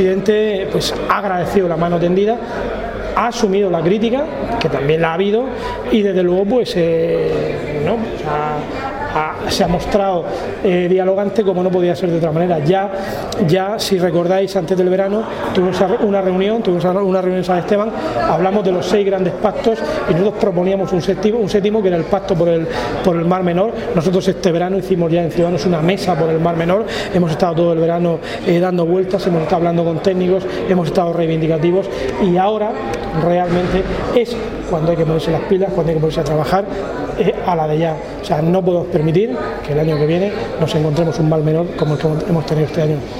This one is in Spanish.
presidente pues ha agradecido la mano tendida, ha asumido la crítica, que también la ha habido, y desde luego pues se ha mostrado dialogante como no podía ser de otra manera. Ya si recordáis, antes del verano tuvimos una reunión en San Esteban, hablamos de los 6 grandes pactos y nosotros proponíamos un séptimo que era el pacto por el Mar Menor. Nosotros este verano hicimos ya en Ciudadanos una mesa por el Mar Menor, hemos estado todo el verano dando vueltas, hemos estado hablando con técnicos, hemos estado reivindicativos, y ahora realmente es cuando hay que ponerse las pilas, cuando hay que ponerse a trabajar a la de ya. O sea, no podemos permitir que el año que viene nos encontremos un Mar Menor como el que hemos tenido este año.